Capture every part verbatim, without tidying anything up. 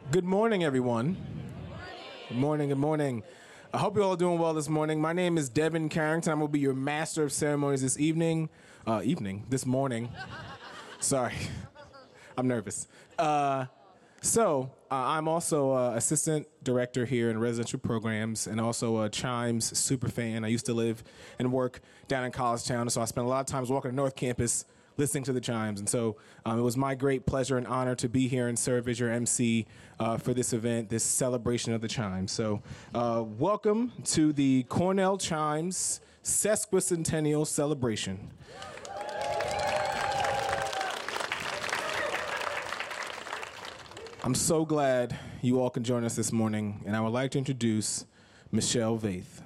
Good morning, everyone. Good morning, good morning. I hope you're all doing well this morning. My name is Devin Carrington. I'm going to be your master of ceremonies this evening. Uh, evening, this morning. Sorry, I'm nervous. Uh, so, uh, I'm also uh, assistant director here in residential programs and also a Chimes super fan. I used to live and work down in College Town, so I spent a lot of times walking to North Campus listening to the Chimes. And so um, it was my great pleasure and honor to be here and serve as your M C uh, for this event, this celebration of the Chimes. So uh, welcome to the Cornell Chimes Sesquicentennial Celebration. I'm so glad you all can join us this morning, and I would like to introduce Michelle Vaith.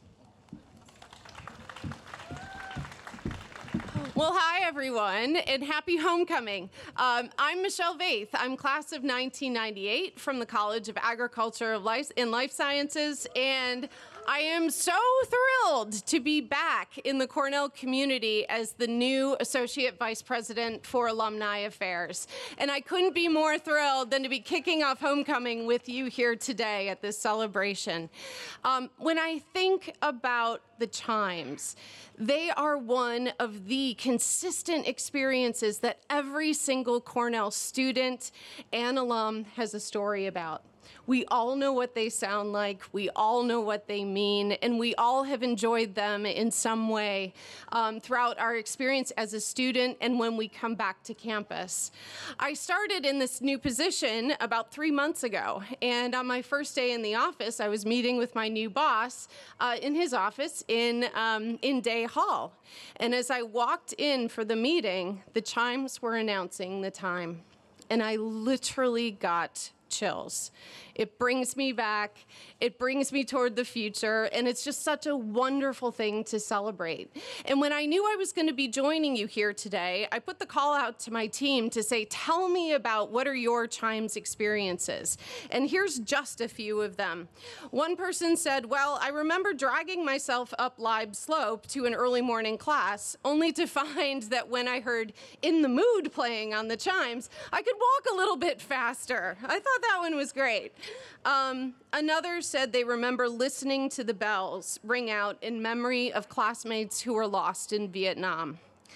Well, hi, everyone, and happy homecoming. Um, I'm Michelle Vaith. I'm class of nineteen ninety-eight from the College of Agriculture of Life and Life Sciences, and I am so thrilled to be back in the Cornell community as the new Associate Vice President for Alumni Affairs. And I couldn't be more thrilled than to be kicking off homecoming with you here today at this celebration. Um, when I think about the Chimes, they are one of the consistent experiences that every single Cornell student and alum has a story about. We all know what they sound like, we all know what they mean, and we all have enjoyed them in some way um, throughout our experience as a student and when we come back to campus. I started in this new position about three months ago, and on my first day in the office, I was meeting with my new boss uh, in his office in, um, in Day Hall. And as I walked in for the meeting, the Chimes were announcing the time, and I literally got chills. It brings me back, it brings me toward the future, and it's just such a wonderful thing to celebrate. And when I knew I was going to be joining you here today, I put the call out to my team to say, tell me about what are your Chimes experiences. And here's just a few of them. One person said, well, I remember dragging myself up Libe Slope to an early morning class, only to find that when I heard In the Mood playing on the Chimes, I could walk a little bit faster. I thought that one was great. Um, another said they remember listening to the bells ring out in memory of classmates who were lost in Vietnam.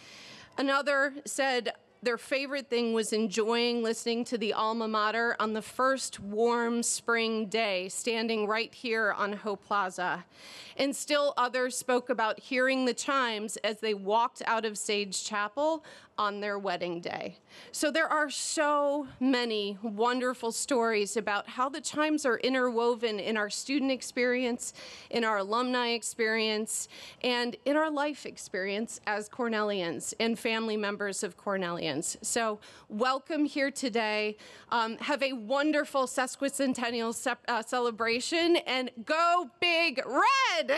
Another said their favorite thing was enjoying listening to the alma mater on the first warm spring day, standing right here on Hope Plaza. And still others spoke about hearing the Chimes as they walked out of Sage Chapel on their wedding day. So there are so many wonderful stories about how the Chimes are interwoven in our student experience, in our alumni experience, and in our life experience as Cornellians and family members of Cornellians. So welcome here today. Um, have a wonderful sesquicentennial ce- uh, celebration, and go Big Red!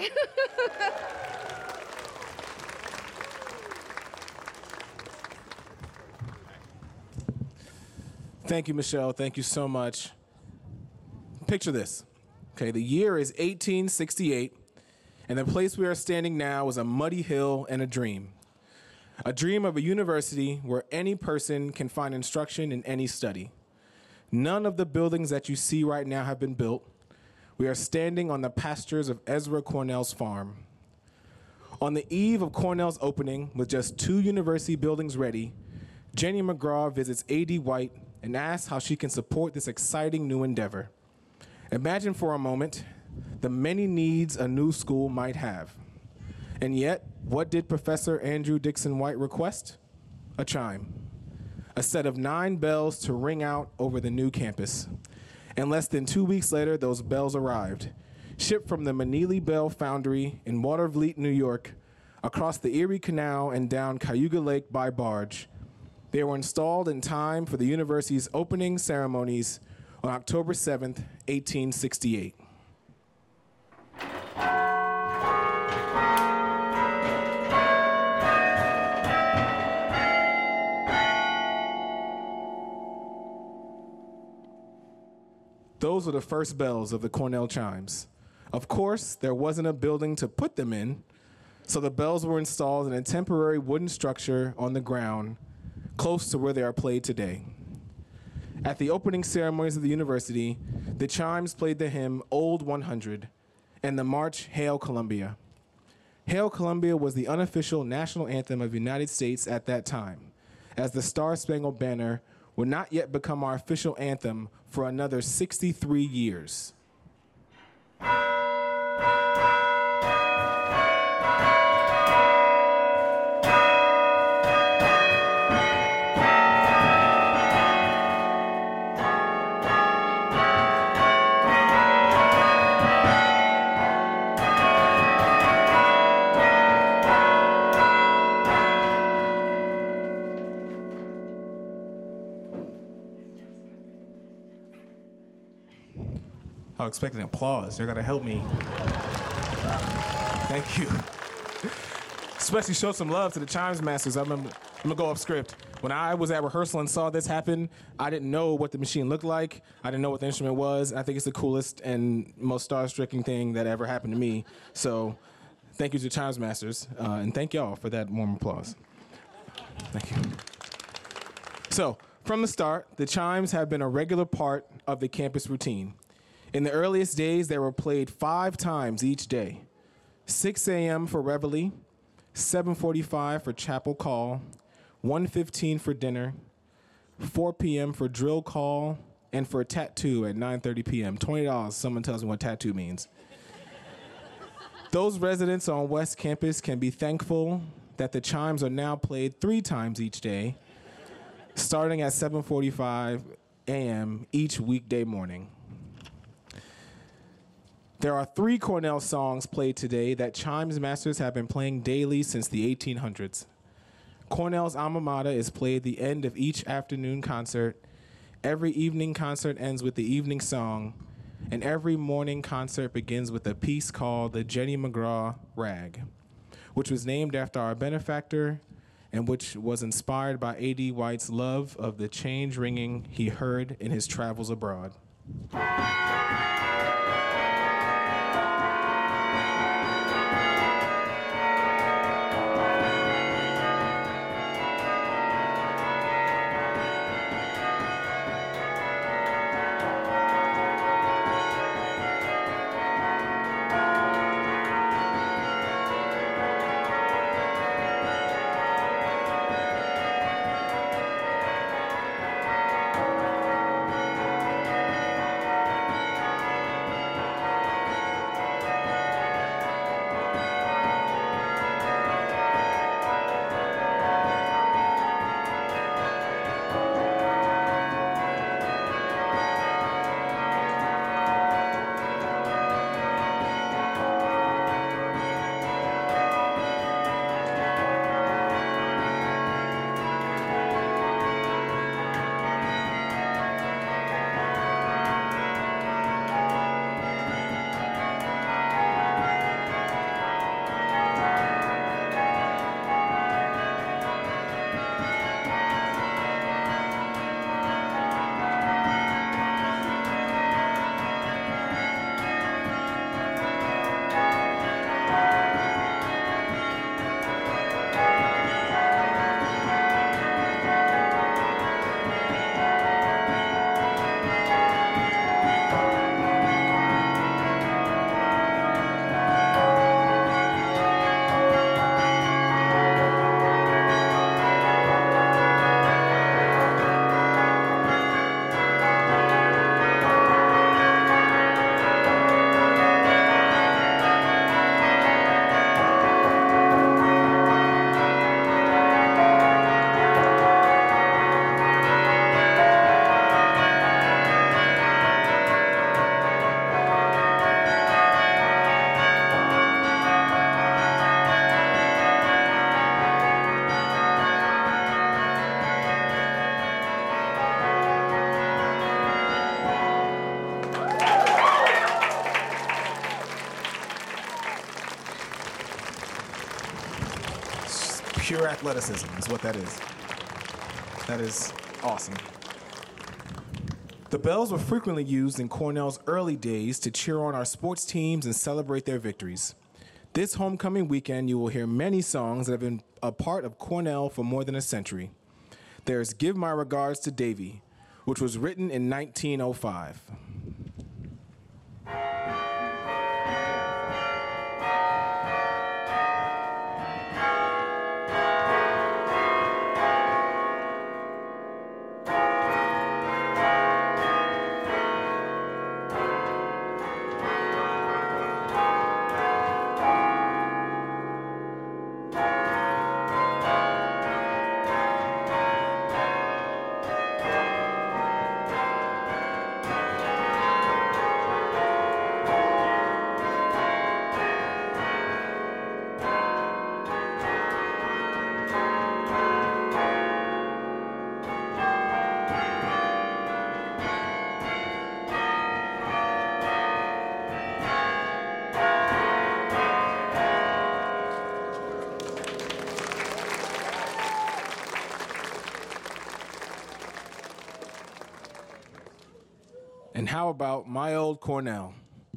Thank you, Michelle. Thank you so much. Picture this. Okay, the year is eighteen sixty-eight, and the place we are standing now is a muddy hill and a dream. A dream of a university where any person can find instruction in any study. None of the buildings that you see right now have been built. We are standing on the pastures of Ezra Cornell's farm. On the eve of Cornell's opening, with just two university buildings ready, Jenny McGraw visits A D White and asks how she can support this exciting new endeavor. Imagine for a moment the many needs a new school might have. And yet, what did Professor Andrew Dixon White request? A chime. A set of nine bells to ring out over the new campus. And less than two weeks later, those bells arrived, shipped from the Meneely Bell Foundry in Watervliet, New York, across the Erie Canal and down Cayuga Lake by barge. They were installed in time for the university's opening ceremonies on October seventh, eighteen sixty-eight. Those were the first bells of the Cornell Chimes. Of course, there wasn't a building to put them in, so the bells were installed in a temporary wooden structure on the ground close to where they are played today. At the opening ceremonies of the university, the chimes played the hymn Old one hundred and the march Hail Columbia. Hail Columbia was the unofficial national anthem of the United States at that time, as the Star-Spangled Banner would not yet become our official anthem for another sixty-three years. I was expecting applause. You're gonna help me. Thank you. Especially show some love to the chimes masters. I remember, I'm gonna go off script. When I was at rehearsal and saw this happen, I didn't know what the machine looked like. I didn't know what the instrument was. I think it's the coolest and most star-stricken thing that ever happened to me. So thank you to the chimes masters, uh, and thank y'all for that warm applause. Thank you. So from the start, the chimes have been a regular part of the campus routine. In the earliest days, they were played five times each day. six a.m. for reveille, seven forty-five for chapel call, one fifteen for dinner, four p.m. for drill call, and for a tattoo at nine thirty p.m. twenty dollars, someone tells me what tattoo means. Those residents on West Campus can be thankful that the chimes are now played three times each day, starting at seven forty-five a.m. each weekday morning. There are three Cornell songs played today that chimes masters have been playing daily since the eighteen hundreds. Cornell's alma mater is played the end of each afternoon concert. Every evening concert ends with the evening song, and every morning concert begins with a piece called the Jenny McGraw Rag, which was named after our benefactor and which was inspired by A D White's love of the change ringing he heard in his travels abroad. Pure athleticism is what that is. That is awesome. The bells were frequently used in Cornell's early days to cheer on our sports teams and celebrate their victories. This homecoming weekend, you will hear many songs that have been a part of Cornell for more than a century. There's Give My Regards to Davy, which was written in nineteen oh five. And how about My Old Cornell?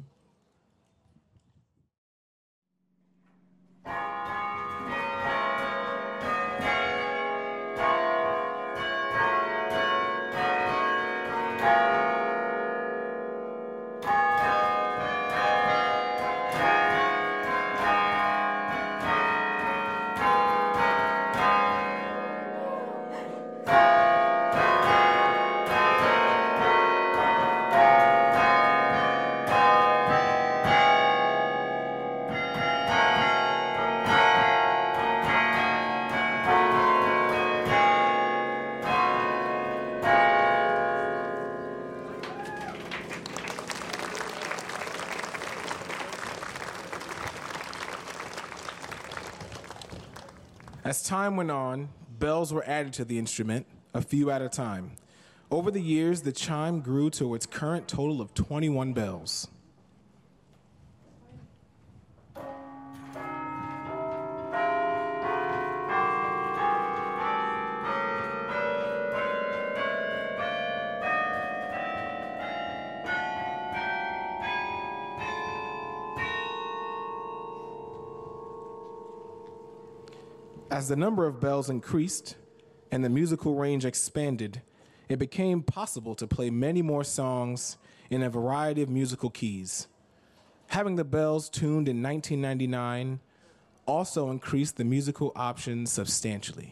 As time went on, bells were added to the instrument, a few at a time. Over the years, the chime grew to its current total of twenty-one bells. As the number of bells increased and the musical range expanded, it became possible to play many more songs in a variety of musical keys. Having the bells tuned in nineteen ninety-nine also increased the musical options substantially.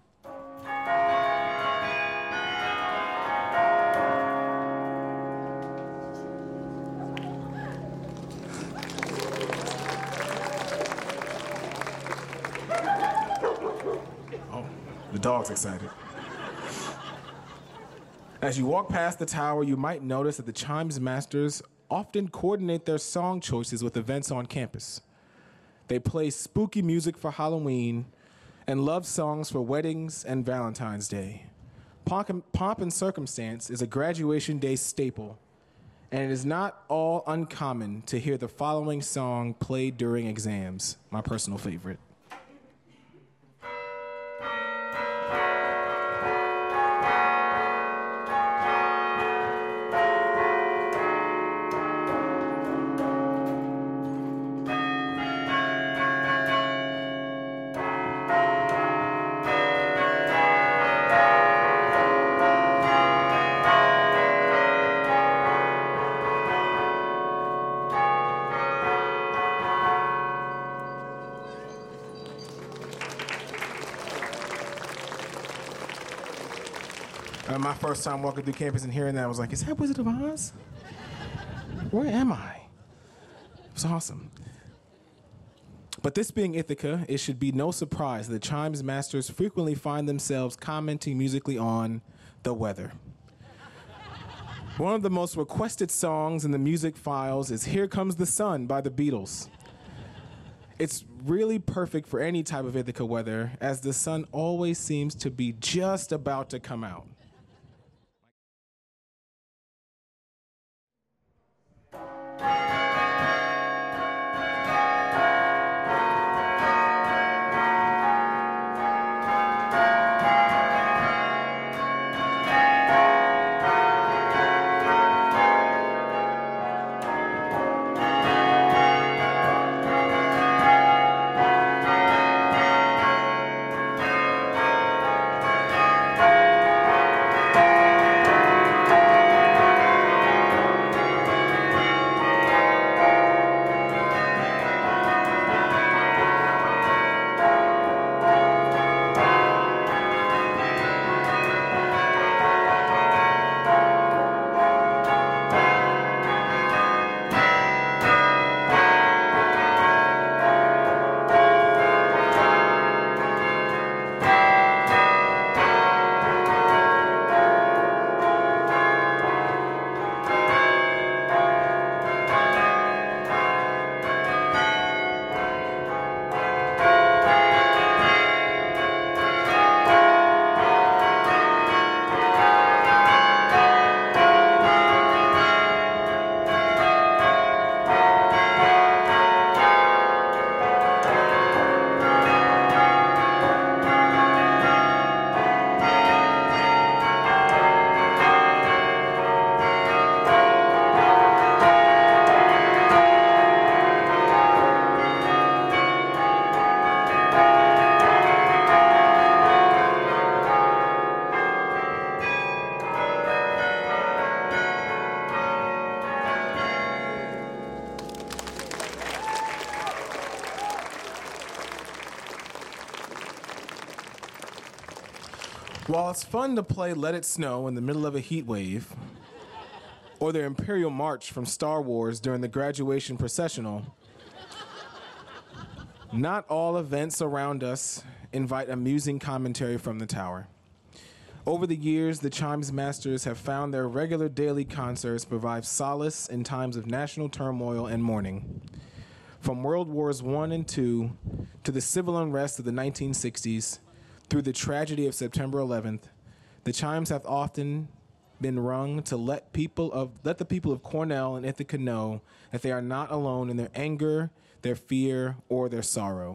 The dog's excited. As you walk past the tower, you might notice that the chimes masters often coordinate their song choices with events on campus. They play spooky music for Halloween and love songs for weddings and Valentine's Day. Pomp, pomp and circumstance is a graduation day staple, and it is not all uncommon to hear the following song played during exams, my personal favorite. Uh, my first time walking through campus and hearing that, I was like, is that Wizard of Oz? Where am I? It was awesome. But this being Ithaca, it should be no surprise that chimes masters frequently find themselves commenting musically on the weather. One of the most requested songs in the music files is Here Comes the Sun by the Beatles. It's really perfect for any type of Ithaca weather, as the sun always seems to be just about to come out. While it's fun to play Let It Snow in the middle of a heat wave, or the Imperial March from Star Wars during the graduation processional, not all events around us invite amusing commentary from the tower. Over the years, the Chimes Masters have found their regular daily concerts provide solace in times of national turmoil and mourning. From World Wars One and Two to the civil unrest of the nineteen sixties, through the tragedy of September eleventh, the chimes have often been rung to let people of let the people of Cornell and Ithaca know that they are not alone in their anger, their fear, or their sorrow.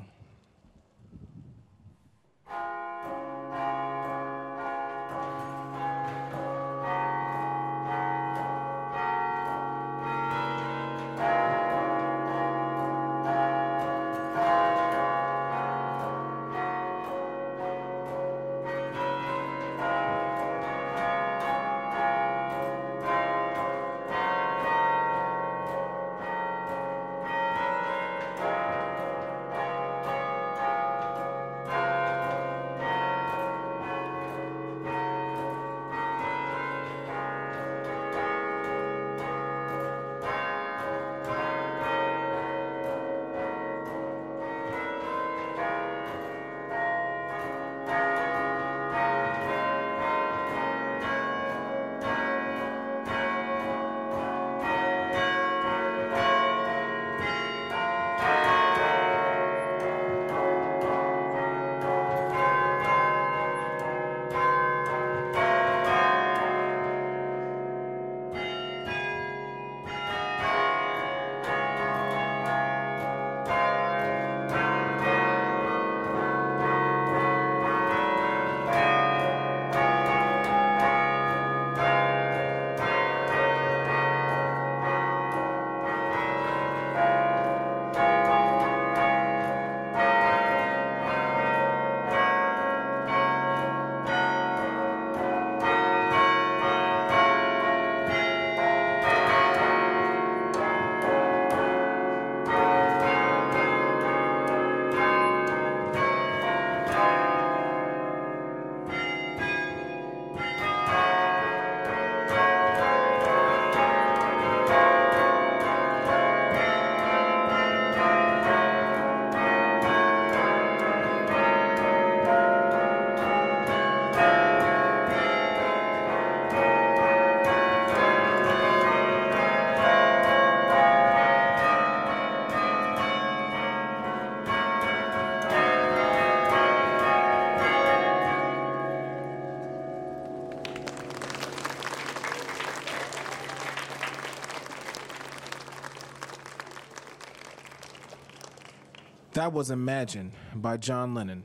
That was Imagine by John Lennon,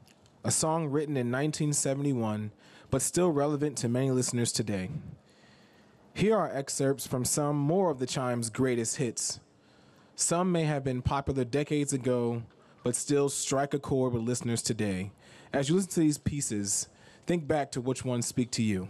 a song written in nineteen seventy-one, but still relevant to many listeners today. Here are excerpts from some more of the Chimes' greatest hits. Some may have been popular decades ago, but still strike a chord with listeners today. As you listen to these pieces, think back to which ones speak to you.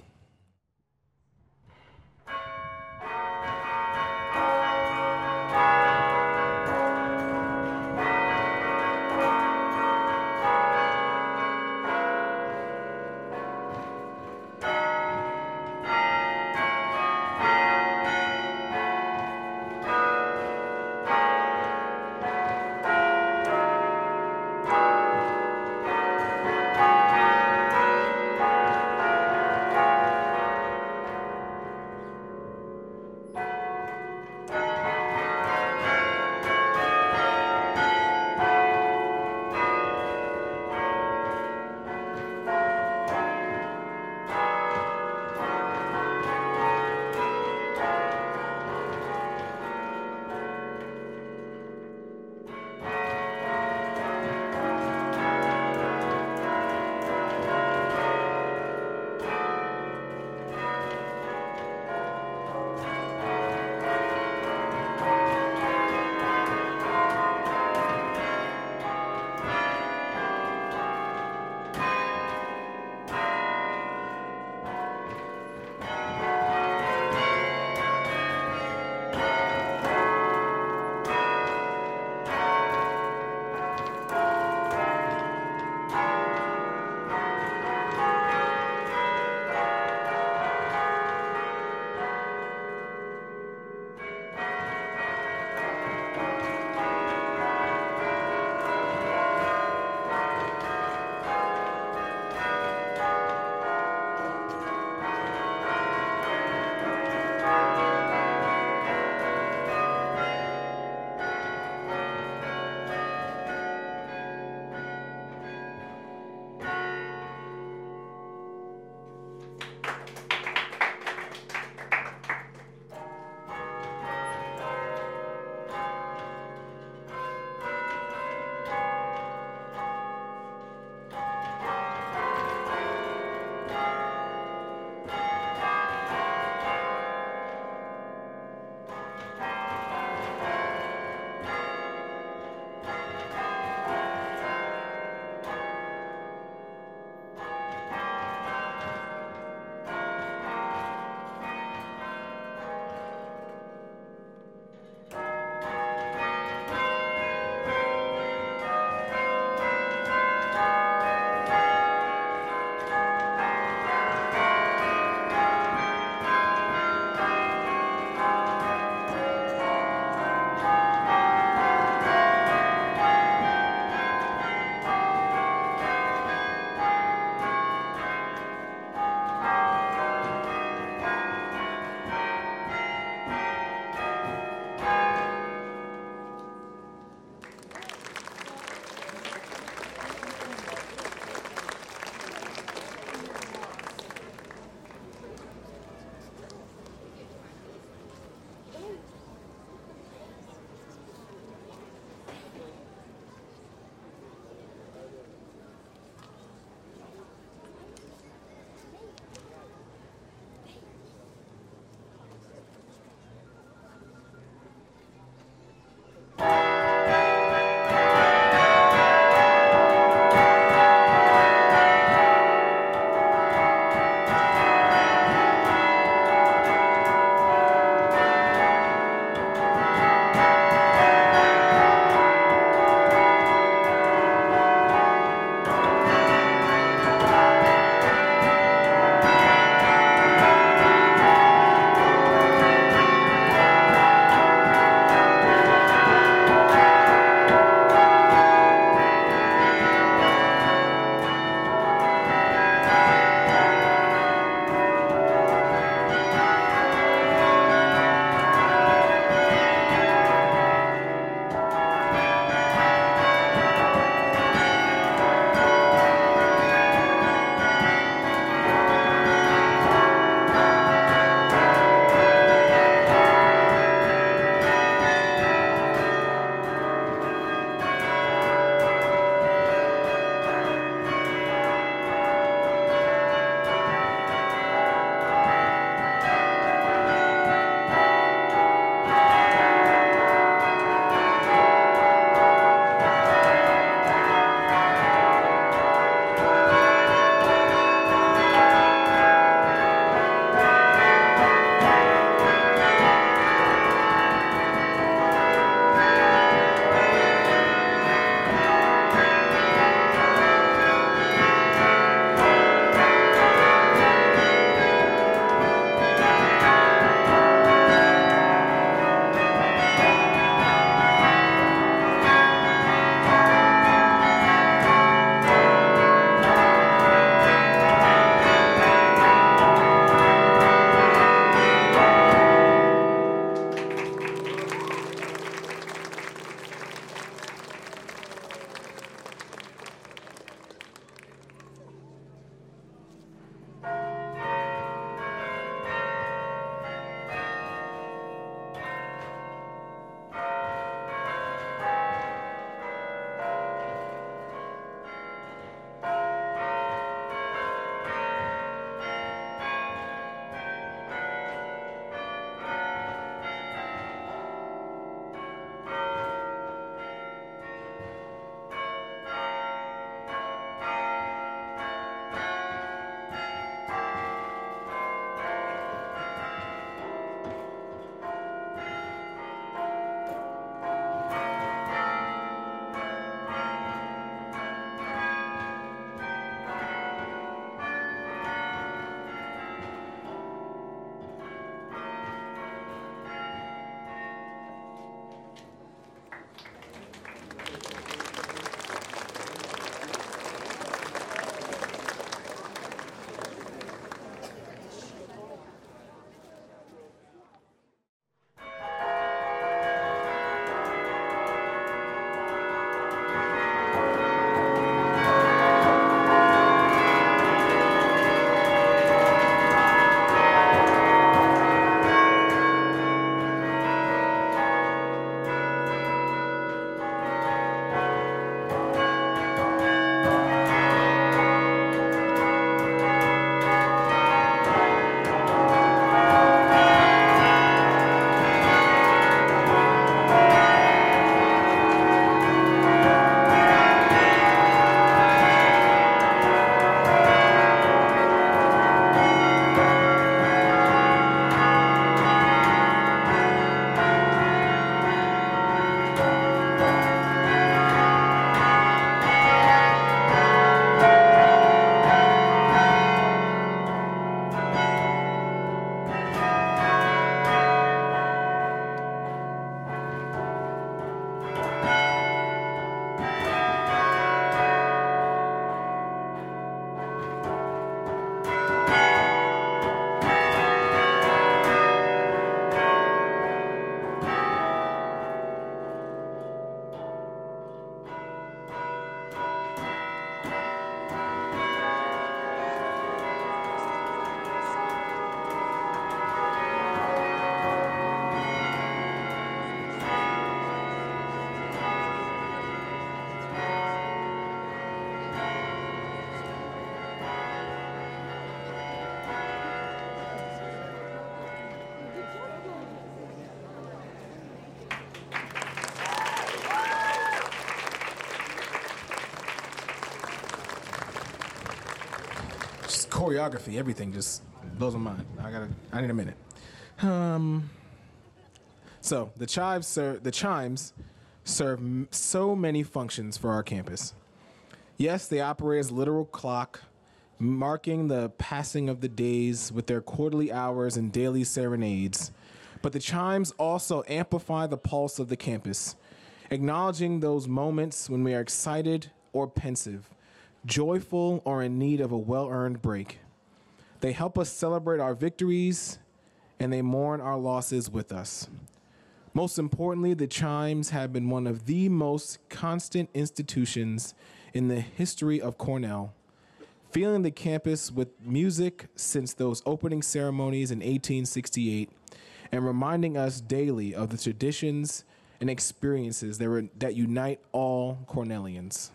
just choreography, everything just blows my mind. I gotta, I need a minute. Um, so the chimes serve, the chimes serve m- so many functions for our campus. Yes, they operate as literal clock, marking the passing of the days with their quarterly hours and daily serenades. But the chimes also amplify the pulse of the campus, acknowledging those moments when we are excited or pensive, joyful or in need of a well-earned break. They help us celebrate our victories, and they mourn our losses with us. Most importantly, the chimes have been one of the most constant institutions in the history of Cornell, filling the campus with music since those opening ceremonies in eighteen sixty-eight, and reminding us daily of the traditions and experiences that, re- that unite all Cornellians.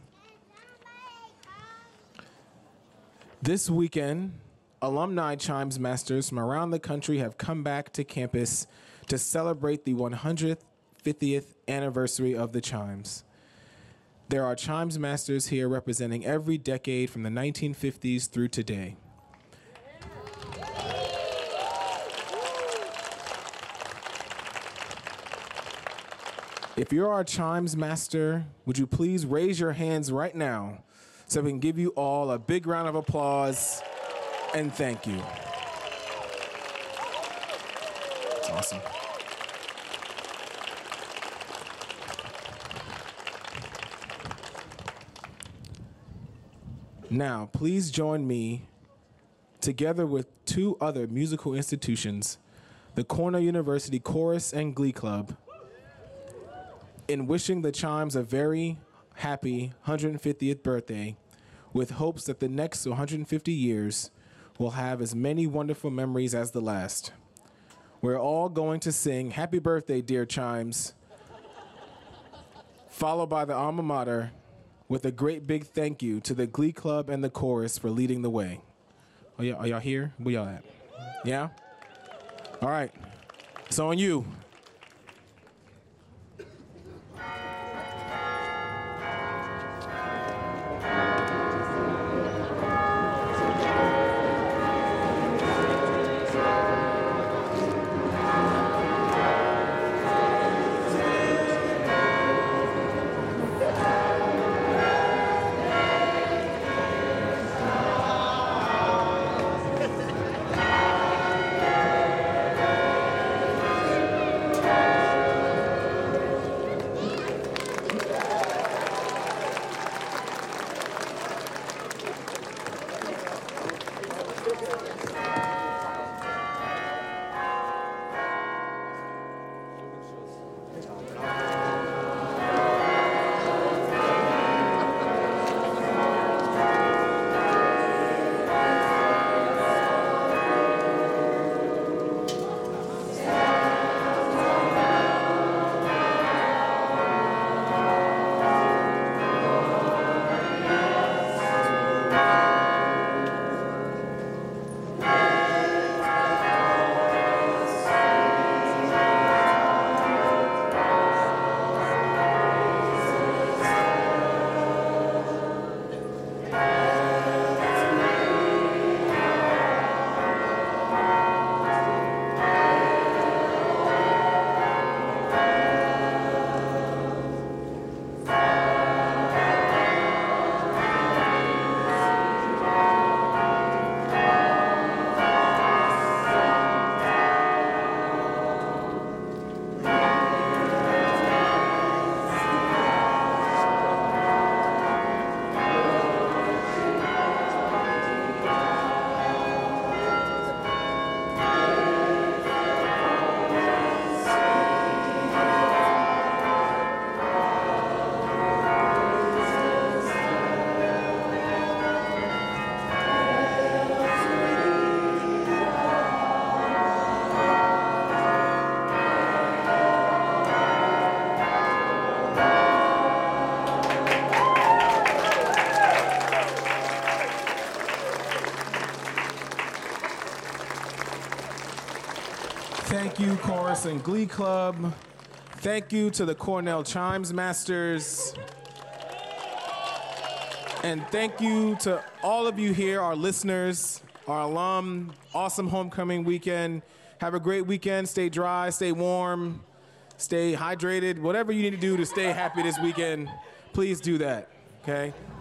This weekend, alumni chimes masters from around the country have come back to campus to celebrate the one hundred fiftieth anniversary of the chimes. There are chimes masters here representing every decade from the nineteen fifties through today. If you're our chimes master, would you please raise your hands right now so we can give you all a big round of applause and thank you. That's awesome. Now, please join me, together with two other musical institutions, the Cornell University Chorus and Glee Club, in wishing the chimes a very happy one hundred fiftieth birthday, with hopes that the next one hundred fifty years will have as many wonderful memories as the last. We're all going to sing Happy Birthday, Dear Chimes, followed by the alma mater, with a great big thank you to the Glee Club and the Chorus for leading the way. Are y'all, are y'all here? Where y'all at? Yeah? All right. It's on you. Thank you, Chorus and Glee Club. Thank you to the Cornell Chimes Masters. And thank you to all of you here, our listeners, our alum. Awesome homecoming weekend. Have a great weekend. Stay dry, stay warm, stay hydrated. Whatever you need to do to stay happy this weekend, please do that, okay?